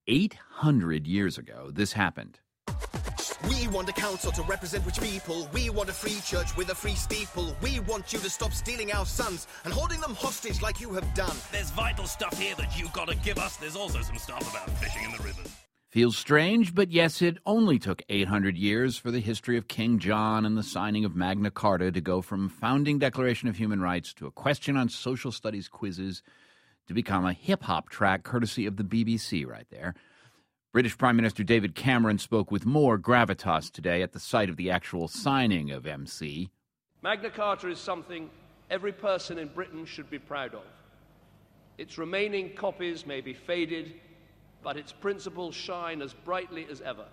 800 years ago, this happened. We want a council to represent which people. We want a free church with a free steeple. We want you to stop stealing our sons and holding them hostage like you have done. There's vital stuff here that you've got to give us. There's also some stuff about fishing in the rivers. Feels strange, but yes, it only took 800 years for the history of King John and the signing of Magna Carta to go from founding Declaration of Human Rights to a question on social studies quizzes to become a hip-hop track courtesy of the BBC right there. British Prime Minister David Cameron spoke with more gravitas today at the site of the actual signing of MC. Magna Carta is something every person in Britain should be proud of. Its remaining copies may be faded, but its principles shine as brightly as ever.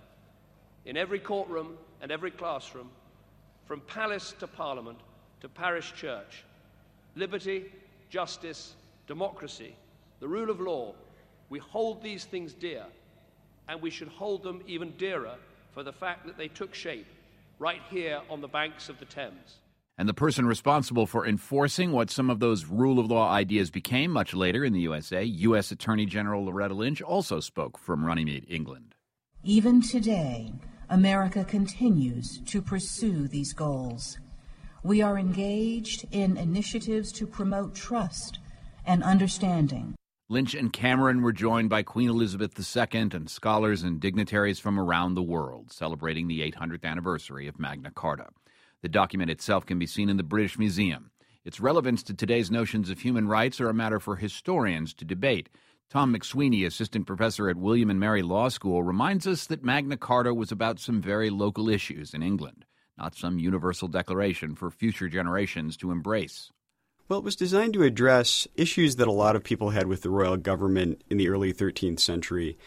In every courtroom and every classroom, from palace to parliament to parish church, liberty, justice, democracy, the rule of law, we hold these things dear, and we should hold them even dearer for the fact that they took shape right here on the banks of the Thames. And the person responsible for enforcing what some of those rule of law ideas became much later in the USA, U.S. Attorney General Loretta Lynch, also spoke from Runnymede, England. Even today, America continues to pursue these goals. We are engaged in initiatives to promote trust and understanding. Lynch and Cameron were joined by Queen Elizabeth II and scholars and dignitaries from around the world, celebrating the 800th anniversary of Magna Carta. The document itself can be seen in the British Museum. Its relevance to today's notions of human rights are a matter for historians to debate. Tom McSweeney, assistant professor at William & Mary Law School, reminds us that Magna Carta was about some very local issues in England, not some universal declaration for future generations to embrace. Well, it was designed to address issues that a lot of people had with the royal government in the early 13th century,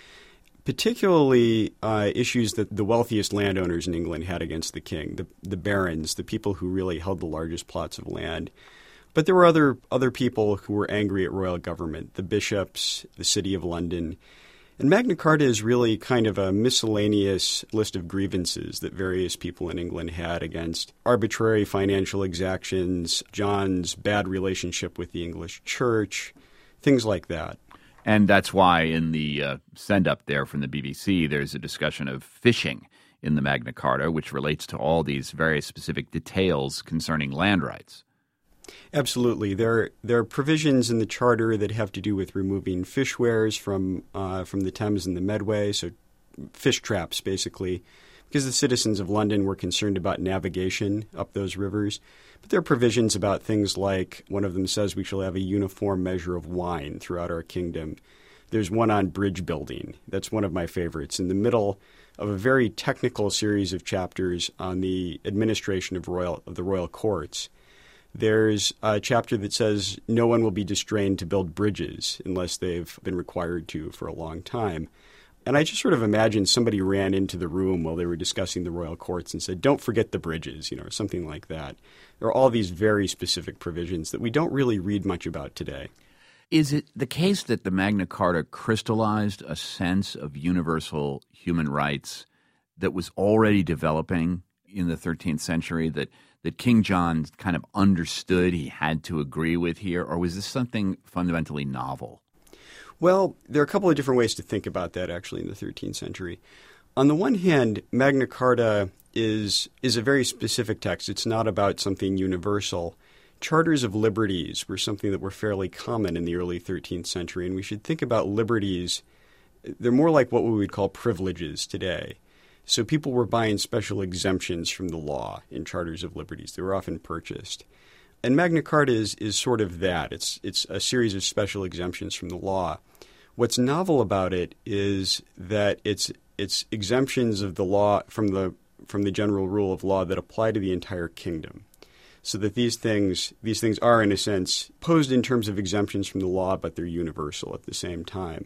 particularly issues that the wealthiest landowners in England had against the king, the barons, the people who really held the largest plots of land. But there were other people who were angry at royal government, the bishops, the city of London. And Magna Carta is really kind of a miscellaneous list of grievances that various people in England had against arbitrary financial exactions, John's bad relationship with the English church, things like that. And that's why in the send-up there from the BBC, there's a discussion of fishing in the Magna Carta, which relates to all these very specific details concerning land rights. Absolutely. There are provisions in the Charter that have to do with removing fish weirs from the Thames and the Medway, so fish traps, basically, because the citizens of London were concerned about navigation up those rivers. But there are provisions about things like, one of them says we shall have a uniform measure of wine throughout our kingdom. There's one on bridge building. That's one of my favorites. In the middle of a very technical series of chapters on the administration of the royal courts, there's a chapter that says no one will be distrained to build bridges unless they've been required to for a long time. And I just sort of imagine somebody ran into the room while they were discussing the royal courts and said, don't forget the bridges, or something like that. There are all these very specific provisions that we don't really read much about today. Is it the case that the Magna Carta crystallized a sense of universal human rights that was already developing in the 13th century that King John kind of understood he had to agree with here, or was this something fundamentally novel? Well, there are a couple of different ways to think about that, actually, in the 13th century. On the one hand, Magna Carta is a very specific text. It's not about something universal. Charters of liberties were something that were fairly common in the early 13th century, and we should think about liberties. They're more like what we would call privileges today. So people were buying special exemptions from the law in charters of liberties. They were often purchased. And Magna Carta is sort of that. It's a series of special exemptions from the law. What's novel about it is that it's exemptions of the law from the general rule of law that apply to the entire kingdom. So that these things are, in a sense, posed in terms of exemptions from the law, but they're universal at the same time.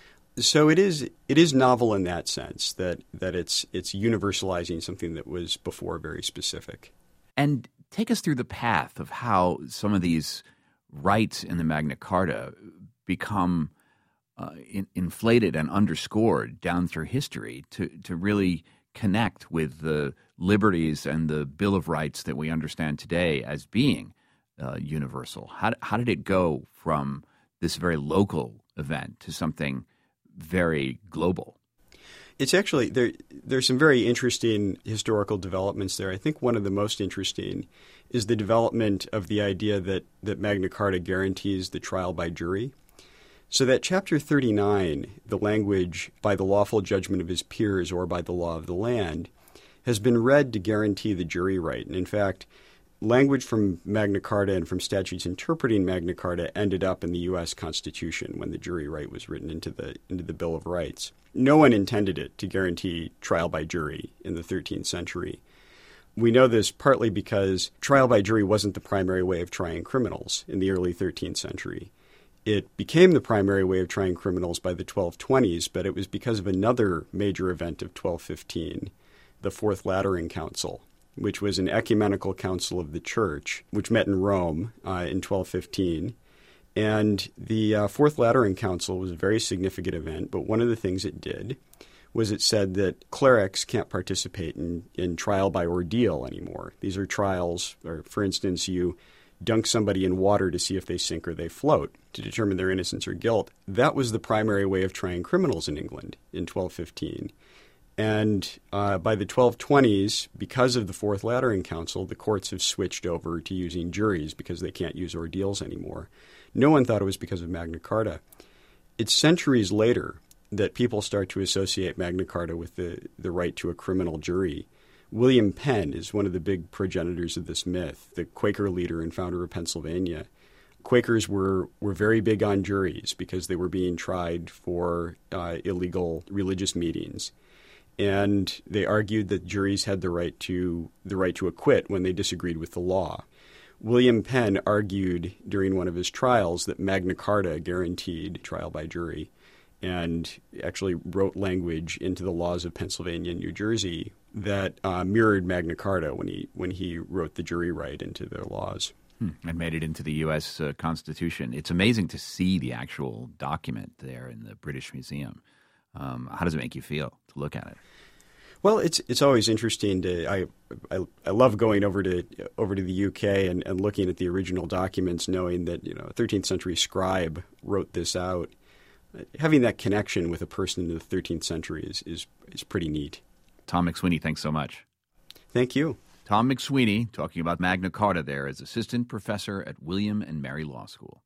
So it is novel in that sense, that it's universalizing something that was before very specific. And take us through the path of how some of these rights in the Magna Carta become inflated and underscored down through history to really connect with the liberties and the Bill of Rights that we understand today as being universal. How did it go from this very local event to something very global. It's actually, there's some very interesting historical developments there. I think one of the most interesting is the development of the idea that Magna Carta guarantees the trial by jury. So that Chapter 39, the language by the lawful judgment of his peers or by the law of the land, has been read to guarantee the jury right. And in fact, language from Magna Carta and from statutes interpreting Magna Carta ended up in the U.S. Constitution when the jury right was written into the Bill of Rights. No one intended it to guarantee trial by jury in the 13th century. We know this partly because trial by jury wasn't the primary way of trying criminals in the early 13th century. It became the primary way of trying criminals by the 1220s, but it was because of another major event of 1215, the Fourth Lateran Council, which was an ecumenical council of the Church, which met in Rome in 1215. And the Fourth Lateran Council was a very significant event, but one of the things it did was it said that clerics can't participate in trial by ordeal anymore. These are trials, or for instance, you dunk somebody in water to see if they sink or they float to determine their innocence or guilt. That was the primary way of trying criminals in England in 1215. And by the 1220s, because of the Fourth Lateran Council, the courts have switched over to using juries because they can't use ordeals anymore. No one thought it was because of Magna Carta. It's centuries later that people start to associate Magna Carta with the right to a criminal jury. William Penn is one of the big progenitors of this myth, the Quaker leader and founder of Pennsylvania. Quakers were very big on juries because they were being tried for illegal religious meetings. And they argued that juries had the right to acquit when they disagreed with the law. William Penn argued during one of his trials that Magna Carta guaranteed trial by jury and actually wrote language into the laws of Pennsylvania and New Jersey that mirrored Magna Carta when he wrote the jury right into their laws. And made it into the U.S. Constitution. It's amazing to see the actual document there in the British Museum. How does it make you feel to look at it? Well, it's always interesting to I love going over to the UK and looking at the original documents, knowing that a 13th century scribe wrote this out. Having that connection with a person in the 13th century is pretty neat. Tom McSweeney, thanks so much. Thank you. Tom McSweeney talking about Magna Carta there as assistant professor at William and Mary Law School.